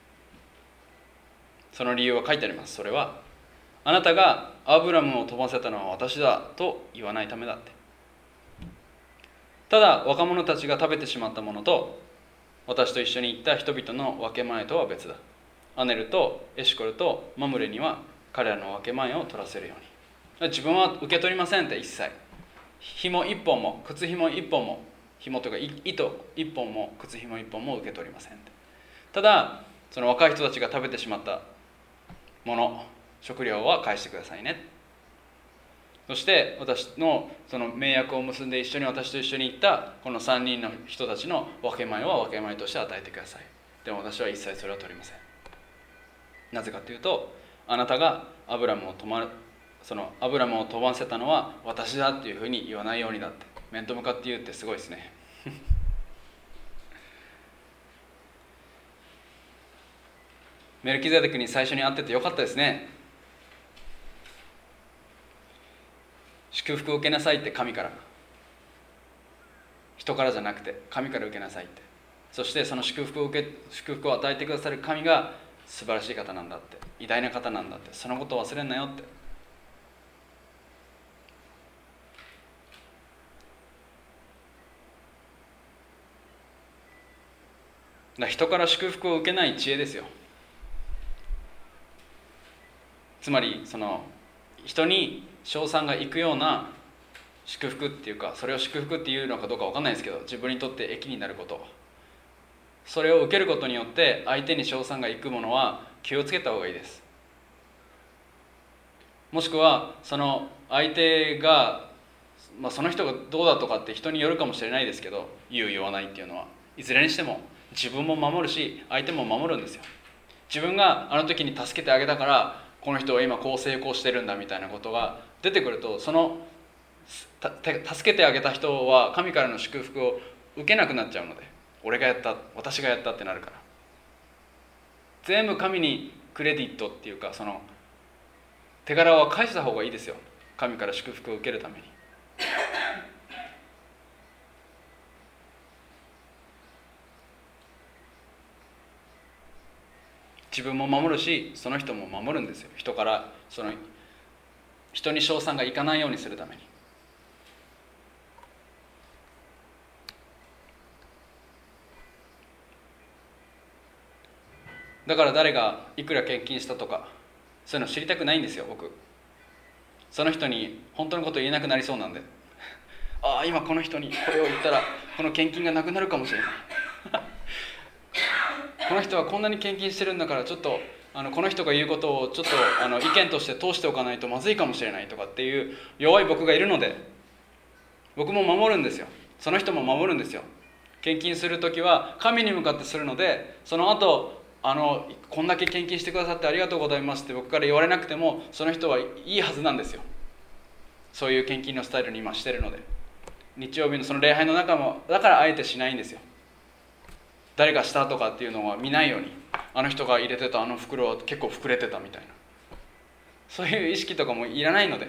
その理由は書いてあります。それはあなたがアブラムを飛ばせたのは私だと言わないためだって。ただ若者たちが食べてしまったものと私と一緒に行った人々の分け前とは別だ。アネルとエシコルとマムレには彼らの分け前を取らせるように。自分は受け取りませんって。一切紐一本も靴紐一本も紐というか糸一本も靴紐一本も受け取りませんって。ただその若い人たちが食べてしまったもの、食料は返してくださいね。そして私のその盟約を結んで私と一緒に行ったこの3人の人たちの分け前は分け前として与えてください。でも私は一切それは取りません。なぜかというと、あなたがアブラムを飛ばせたのは私だっていうふうに言わないようにだって。面と向かって言うってすごいですねメルキゼデクに最初に会っててよかったですね。祝福を受けなさいって、神から、人からじゃなくて神から受けなさいって。そしてその祝福を与えてくださる神が素晴らしい方なんだって、偉大な方なんだって、そのことを忘れんなよって。人から祝福を受けない知恵ですよ。つまりその人に称賛がいくような祝福っていうか、それを祝福っていうのかどうか分かんないですけど、自分にとって益になること、それを受けることによって相手に称賛がいくものは気をつけた方がいいです。もしくはその相手が、その人がどうだとかって人によるかもしれないですけど、言う言わないっていうのはいずれにしても自分も守るし相手も守るんですよ。自分があの時に助けてあげたからこの人は今こう成功してるんだみたいなことが出てくると、その助けてあげた人は神からの祝福を受けなくなっちゃうので、俺がやった、私がやったってなるから、全部神にクレディットっていうか、その手柄は返した方がいいですよ、神から祝福を受けるために。自分も守るしその人も守るんですよ。人に称賛がいかないようにするために。だから誰がいくら献金したとかそういうの知りたくないんですよ。僕その人に本当のことを言えなくなりそうなんでああ、今この人にこれを言ったらこの献金がなくなるかもしれないこの人はこんなに献金してるんだから、ちょっとこの人が言うことをちょっと意見として通しておかないとまずいかもしれないとかっていう弱い僕がいるので、僕も守るんですよ。その人も守るんですよ。献金するときは神に向かってするので、その後こんだけ献金してくださってありがとうございますって僕から言われなくても、その人はいいはずなんですよ。そういう献金のスタイルに今してるので、日曜日のその礼拝の中もだからあえてしないんですよ。誰がしたとかっていうのは見ないように、あの人が入れてたあの袋は結構膨れてたみたいな、そういう意識とかもいらないので。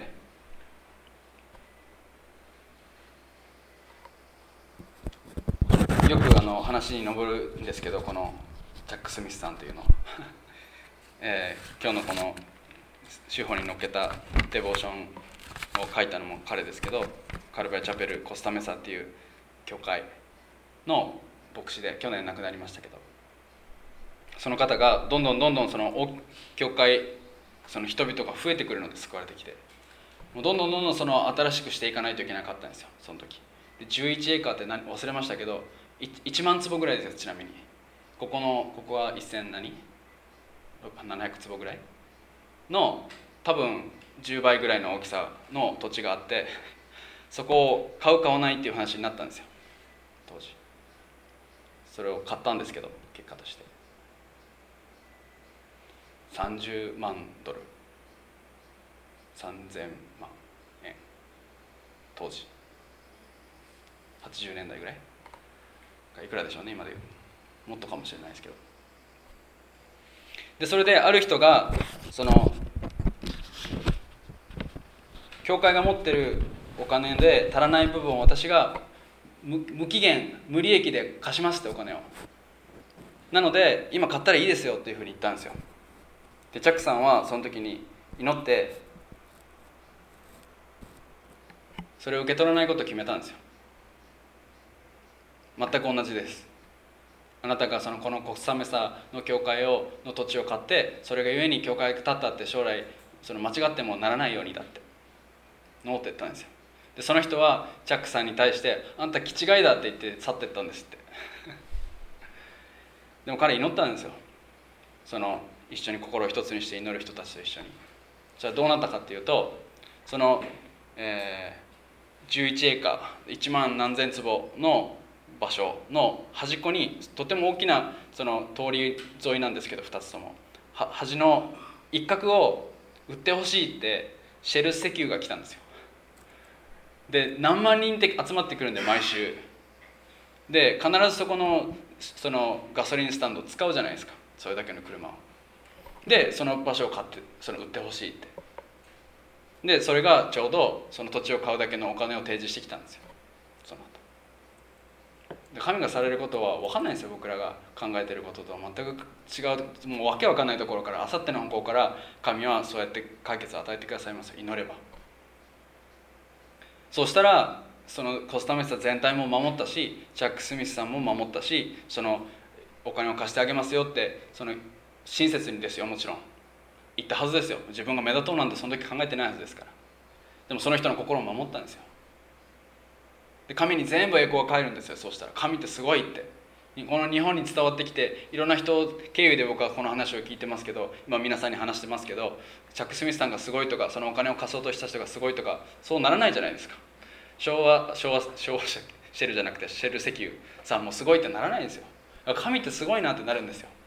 よく話に上るんですけど、このチャック・スミスさんというのを今日のこの手法に乗っけたデボーションを書いたのも彼ですけど、カルバリチャペル・コスタメサっていう教会の牧師で去年亡くなりましたけど、その方がどんどんその教会、その人々が増えてくるので救われてきて、もうどんどんその新しくしていかないといけなかったんですよ。その時で11エーカーって忘れましたけど1万坪ぐらいですよ。ちなみにここは1700坪ぐらいの多分10倍ぐらいの大きさの土地があって、そこを買う買わないっていう話になったんですよ当時。それを買ったんですけど、結果として30万ドル、3000万円、当時80年代ぐらいいくらでしょうね今で言う、もっとかもしれないですけど。でそれである人がその教会が持ってるお金で足らない部分を私が無期限無利益で貸しますってお金を、なので今買ったらいいですよっていうふうに言ったんですよ。でチャックさんはその時に祈ってそれを受け取らないことを決めたんですよ。全く同じです。あなたがこのコスタメサの教会の土地を買って、それがゆえに教会が建ったって将来間違ってもならないようにだってノーって言ったんですよ。でその人はチャックさんに対してあんた気違いだって言って去っていったんですってでも彼祈ったんですよ。一緒に心を一つにして祈る人たちと一緒に。じゃあどうなったかっていうと、11エーカー1万何千坪の場所の端っこにとても大きな通り沿いなんですけど、2つとも端の一角を売ってほしいってシェル石油が来たんですよ。で何万人って集まってくるんで毎週で、必ずそのガソリンスタンドを使うじゃないですか、それだけの車を。でその場所を買って売ってほしいって。でそれがちょうどその土地を買うだけのお金を提示してきたんですよ。その後で神がされることは分かんないんですよ。僕らが考えてることとは全く違う、もうわけわかんないところから、あさっての方向から神はそうやって解決を与えてくださいますよ、祈れば。そうしたらそのコスタメサ全体も守ったし、チャック・スミスさんも守ったし、お金を貸してあげますよって親切にですよ、もちろん言ったはずですよ。自分が目立とうなんてその時考えてないはずですから。でもその人の心を守ったんですよ。で神に全部栄光が返るんですよ。そうしたら神ってすごいって、この日本に伝わってきて、いろんな人経由で僕はこの話を聞いてますけど、今皆さんに話してますけど、チャック・スミスさんがすごいとか、そのお金を貸そうとした人がすごいとか、そうならないじゃないですか。昭和シェルじゃなくてシェル石油さんもすごいってならないんですよ。神ってすごいなってなるんですよ。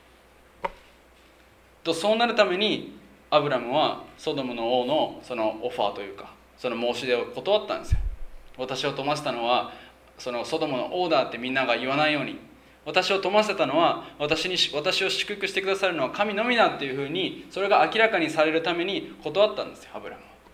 とそうなるためにアブラムはソドムの王のオファーというか、その申し出を断ったんですよ。私を富ませたのはソドムの王だってみんなが言わないように、私を富ませたのは私を祝福してくださるのは神のみだっていうふうに、それが明らかにされるために断ったんですよ、アブラムは。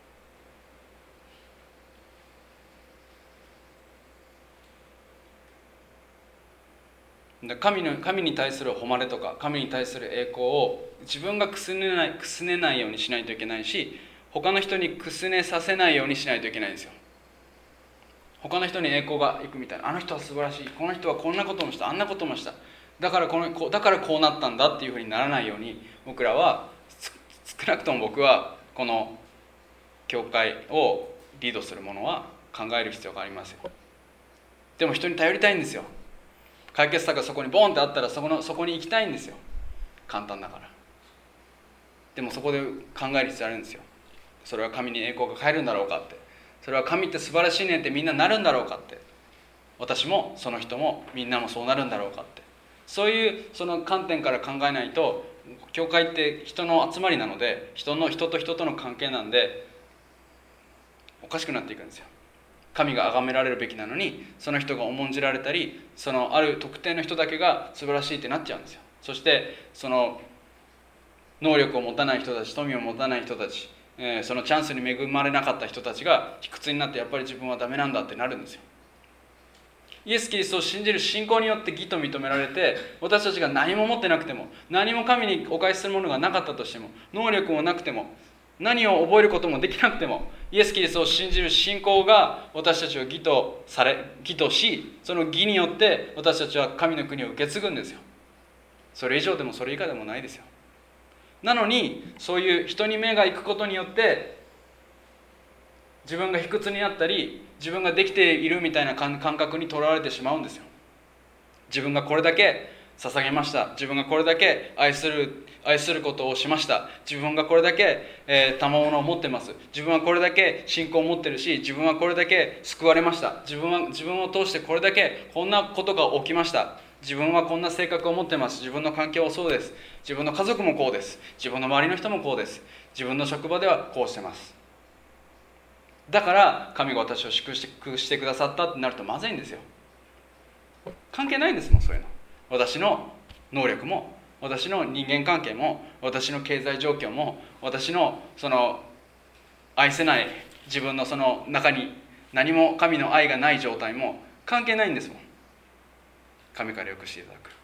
神に対する誉れとか神に対する栄光を自分がくすねないようにしないといけないし、他の人にくすねさせないようにしないといけないんですよ。他の人に栄光がいくみたいな、あの人は素晴らしい、この人はこんなこともした、あんなこともした、だからこうなったんだっていうふうにならないように、僕らは少なくとも僕はこの教会をリードするものは考える必要がありますよ。でも人に頼りたいんですよ。解決策がそこにボンってあったらそこに行きたいんですよ。簡単だから。でもそこで考える必要あるんですよ。それは神に栄光が返るんだろうかって、それは神って素晴らしいねってみんななるんだろうかって、私もその人もみんなもそうなるんだろうかって、そういう観点から考えないと、教会って人の集まりなので、人と人との関係なんでおかしくなっていくんですよ。神が崇められるべきなのに、その人が重んじられたり、ある特定の人だけが素晴らしいってなっちゃうんですよ。そして能力を持たない人たち、富を持たない人たち、そのチャンスに恵まれなかった人たちが卑屈になって、やっぱり自分はダメなんだってなるんですよ。 イエス・キリストを信じる信仰によって義と認められて、私たちが何も持ってなくても、何も神にお返しするものがなかったとしても、能力もなくても、何を覚えることもできなくても、イエス・キリストを信じる信仰が私たちを義とし、その義によって私たちは神の国を受け継ぐんですよ。それ以上でもそれ以下でもないですよ。なのに、そういう人に目が行くことによって自分が卑屈になったり、自分ができているみたいな感覚にとらわれてしまうんですよ。自分がこれだけ捧げました、自分がこれだけ愛することをしました、自分がこれだけ賜物を持ってます、自分はこれだけ信仰を持ってるし、自分はこれだけ救われました、自分を通してこれだけこんなことが起きました、自分はこんな性格を持ってます、自分の環境はそうです、自分の家族もこうです、自分の周りの人もこうです、自分の職場ではこうしてます、だから神が私を祝福してくださったってなるとまずいんですよ。関係ないんですもん、そういうの。私の能力も、私の人間関係も、私の経済状況も、私のその愛せない自分のその中に何も神の愛がない状態も関係ないんですもん。神からよくしていただく。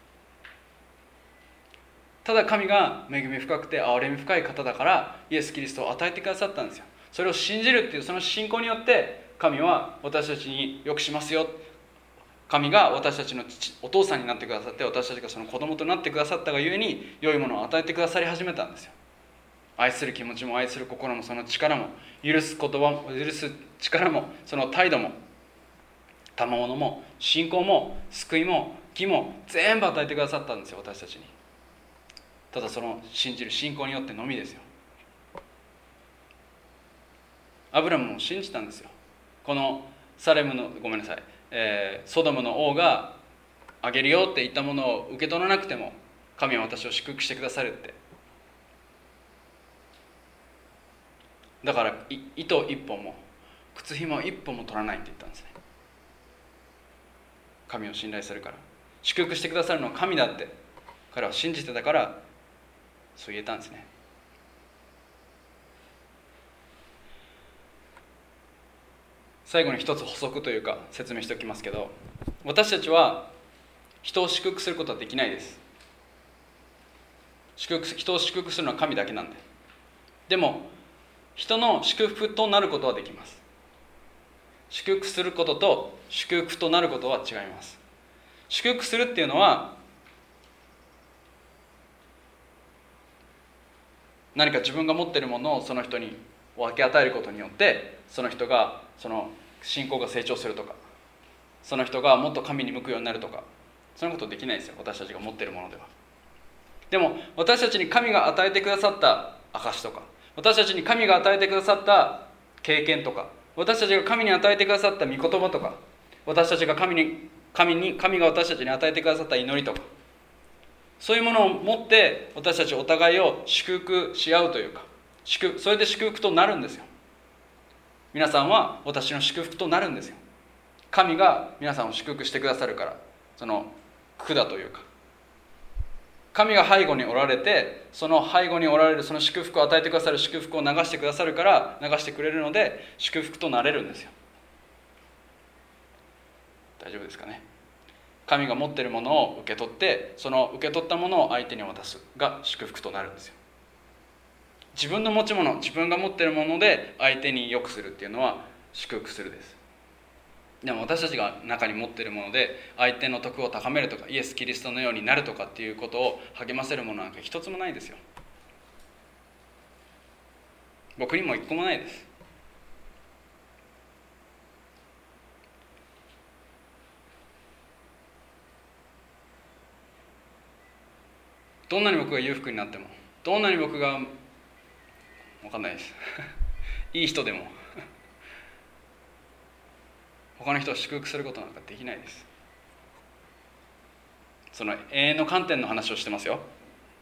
ただ神が恵み深くて憐れみ深い方だからイエス・キリストを与えてくださったんですよ。それを信じるっていうその信仰によって神は私たちによくしますよ。神が私たちのお父さんになってくださって、私たちがその子供となってくださったがゆえに良いものを与えてくださり始めたんですよ。愛する気持ちも愛する心もその力も、許す言葉も許す力も、その態度も賜物も信仰も救いも義も全部与えてくださったんですよ、私たちに。ただその信じる信仰によってのみですよ。アブラムも信じたんですよ。このソドムの王があげるよって言ったものを受け取らなくても神は私を祝福してくださるって。だから糸一本も靴紐一本も取らないって言ったんですね。神を信頼するから、祝福してくださるのは神だって彼は信じてたから、そう言えたんですね。最後に一つ補足というか説明しておきますけど、私たちは人を祝福することはできないです。人を祝福するのは神だけなんで。でも人の祝福となることはできます。祝福することと祝福となることは違います。祝福するっていうのは何か自分が持っているものをその人に分け与えることによってその人がその信仰が成長するとか、その人がもっと神に向くようになるとか、そんなことできないですよ、私たちが持っているものでは。でも私たちに神が与えてくださった証とか、私たちに神が与えてくださった経験とか、私たちが神に与えてくださった御言葉とか、私たちが神が私たちに与えてくださった祈りとか、そういうものを持って私たちお互いを祝福し合うというか、それで祝福となるんですよ。皆さんは私の祝福となるんですよ。神が皆さんを祝福してくださるから、その管というか、神が背後におられて、その背後におられるその祝福を与えてくださる祝福を流してくださるから、流してくれるので祝福となれるんですよ。大丈夫ですかね。神が持っているものを受け取って、その受け取ったものを相手に渡すが祝福となるんですよ。自分の持ち物、自分が持っているもので相手に良くするっていうのは祝福するです。でも私たちが中に持っているもので相手の徳を高めるとか、イエス・キリストのようになるとかっていうことを励ませるものなんか一つもないですよ。僕にも一個もないです。どんなに僕が裕福になっても、どんなに僕が分かんないですいい人でも他の人を祝福することなんかできないです。その永遠の観点の話をしてますよ。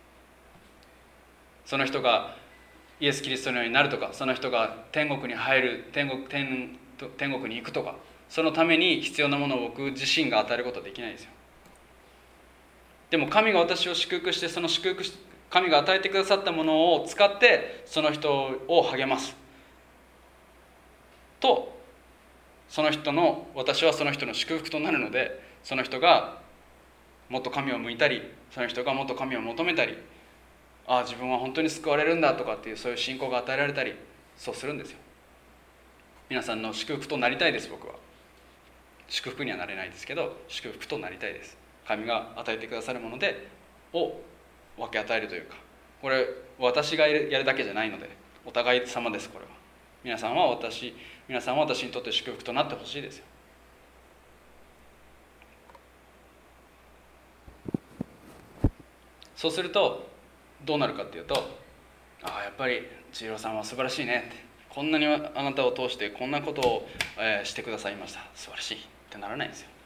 その人がイエス・キリストのようになるとか、その人が天国に入る、天国に行くとか、そのために必要なものを僕自身が与えることはできないですよ。でも神が私を祝福して、その神が与えてくださったものを使ってその人を励ますと私はその人の祝福となるので、その人がもっと神を向いたり、その人がもっと神を求めたり、自分は本当に救われるんだとかっていう、そういう信仰が与えられたり、そうするんですよ。皆さんの祝福となりたいです。僕は祝福にはなれないですけど、祝福となりたいです。神が与えてくださるものを分け与えるというか、これ私がやるだけじゃないので、お互い様です。これは皆さんは私にとって祝福となってほしいですよ。そうするとどうなるかっていうと、やっぱり千尋さんは素晴らしいねって、こんなにあなたを通してこんなことを、してくださいました、素晴らしいってならないんですよ。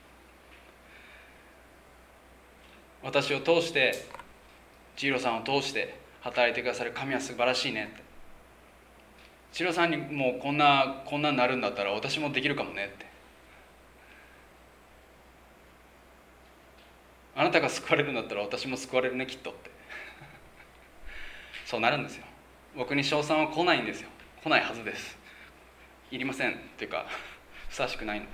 私を通して、千尋さんを通して働いてくださる神は素晴らしいねって、千尋さんにもうこんなになるんだったら私もできるかもねって、あなたが救われるんだったら私も救われるねきっとってそうなるんですよ。僕に称賛は来ないんですよ。来ないはずです。いりませんっていうかふさわしくないので、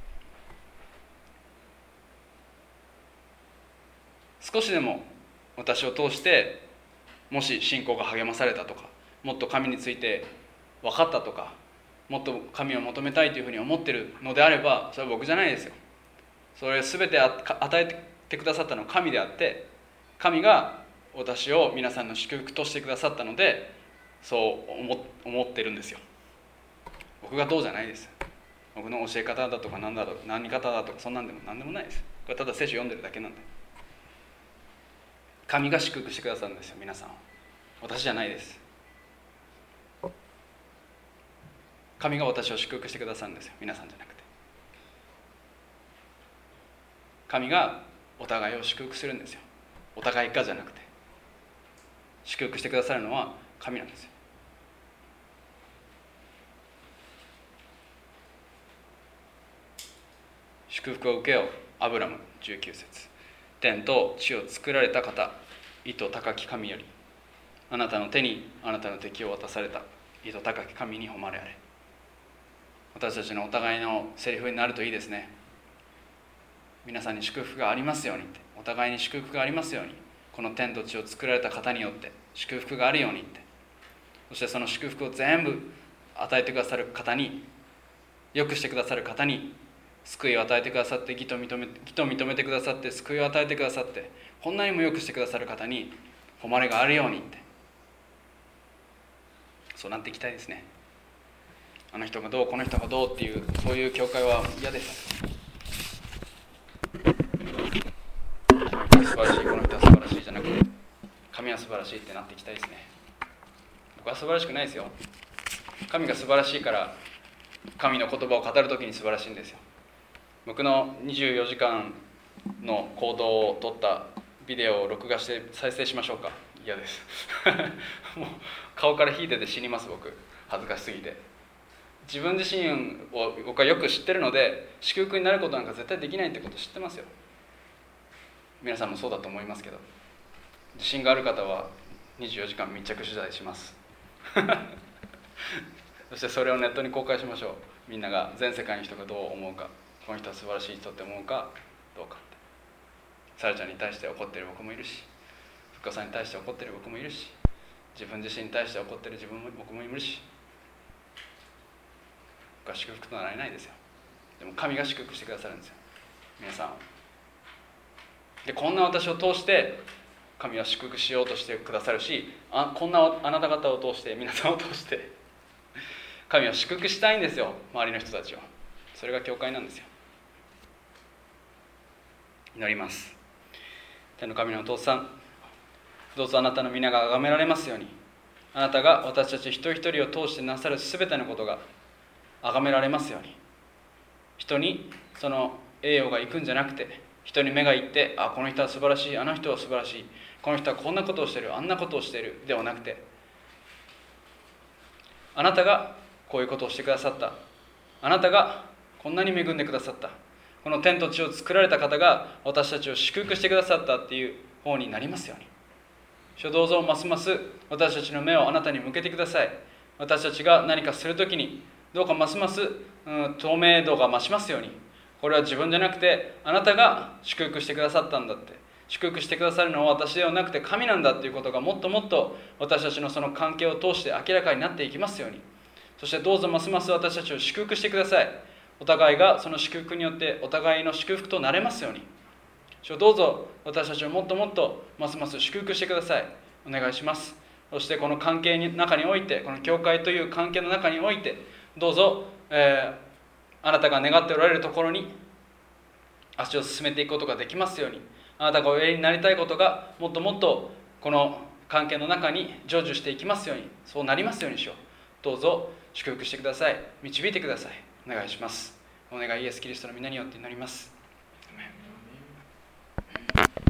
少しでも私を通してもし信仰が励まされたとか、もっと神について分かったとか、もっと神を求めたいというふうに思ってるのであれば、それは僕じゃないですよ。それ全て与えてくださったのは神であって、神が私を皆さんの祝福としてくださったので、そう思ってるんですよ。僕がどうじゃないです。僕の教え方だとか何方だとかそんなんでも何でもないです。これただ聖書読んでるだけなんで、神が祝福してくださるんですよ、皆さんを。私じゃないです。神が私を祝福してくださるんですよ、皆さんじゃなくて。神がお互いを祝福するんですよ。お互いがじゃなくて、祝福してくださるのは神なんですよ。祝福を受けよう、アブラム19節。天と地を作られた方、意図高き神より、あなたの手にあなたの敵を渡された意図高き神に誉れあれ。私たちのお互いのセリフになるといいですね。皆さんに祝福がありますようにって、お互いに祝福がありますように、この天と地を作られた方によって祝福があるようにって、そしてその祝福を全部与えてくださる方に、よくしてくださる方に救いを与えてくださって、義と認めてくださって救いを与えてくださって、こんなにもよくしてくださる方に誉れがあるようにって、そうなっていきたいですね。あの人がどうこの人がどうっていう、そういう教会は嫌です。素晴らしい、この人は素晴らしいじゃなくて、神は素晴らしいってなっていきたいですね。僕は素晴らしくないですよ。神が素晴らしいから神の言葉を語るときに素晴らしいんですよ。僕の24時間の行動を撮ったビデオを録画して再生しましょうか。嫌ですもう顔から引いてて死にます。僕恥ずかしすぎて。自分自身を僕はよく知ってるので、祝福になることなんか絶対できないってこと知ってますよ。皆さんもそうだと思いますけど、自信がある方は24時間密着取材しますそしてそれをネットに公開しましょう。みんなが、全世界の人がどう思うか、この人は素晴らしい人って思うかどうかって。サラちゃんに対して怒ってる僕もいるし、福子さんに対して怒ってる僕もいるし、自分自身に対して怒ってる僕もいるし、僕は祝福とならないですよ。でも神が祝福してくださるんですよ、皆さん。で、こんな私を通して神は祝福しようとしてくださるし、こんなあなた方を通して、皆さんを通して神は祝福したいんですよ、周りの人たちを。それが教会なんですよ。祈ります。天の神のお父さん、どうぞあなたの皆が崇められますように、あなたが私たち一人一人を通してなさるすべてのことが崇められますように。人にその栄誉がいくんじゃなくて、人に目がいって、この人は素晴らしい、あの人は素晴らしい、この人はこんなことをしている、あんなことをしているではなくて、あなたがこういうことをしてくださった、あなたがこんなに恵んでくださった、この天と地を作られた方が私たちを祝福してくださったっていう方になりますように。主、どうぞますます私たちの目をあなたに向けてください。私たちが何かするときに、 どうかますます、透明度が増しますように。これは自分じゃなくてあなたが祝福してくださったんだって、祝福してくださるのは私ではなくて神なんだということがもっともっと私たちのその関係を通して明らかになっていきますように。そしてどうぞますます私たちを祝福してください。お互いがその祝福によってお互いの祝福となれますように。主よ、どうぞ私たちをもっともっとますます祝福してください。お願いします。そしてこの関係の中において、この教会という関係の中において、どうぞ、あなたが願っておられるところに足を進めていくことができますように。あなたがおやりになりたいことがもっともっとこの関係の中に成就していきますように、そうなりますようにしよう。どうぞ祝福してください。導いてください。お願いします。お願いイエス・キリストの皆によって祈ります。